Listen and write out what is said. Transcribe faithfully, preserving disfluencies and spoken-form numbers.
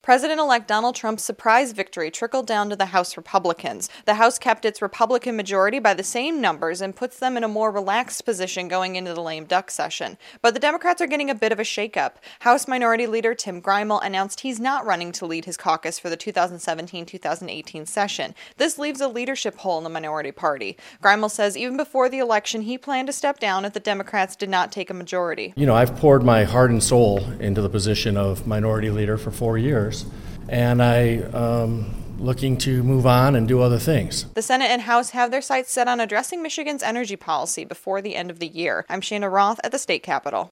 President-elect Donald Trump's surprise victory trickled down to the House Republicans. The House kept its Republican majority by the same numbers and puts them in a more relaxed position going into the lame duck session. But the Democrats are getting a bit of a shakeup. House Minority Leader Tim Grimel announced he's not running to lead his caucus for the two thousand seventeen two thousand eighteen session. This leaves a leadership hole in the minority party. Grimel says even before the election, he planned to step down if the Democrats did not take a majority. You know, I've poured my heart and soul into the position of minority leader for four years. And I um looking to move on and do other things. The Senate and House have their sights set on addressing Michigan's energy policy before the end of the year. I'm Shanna Roth at the State Capitol.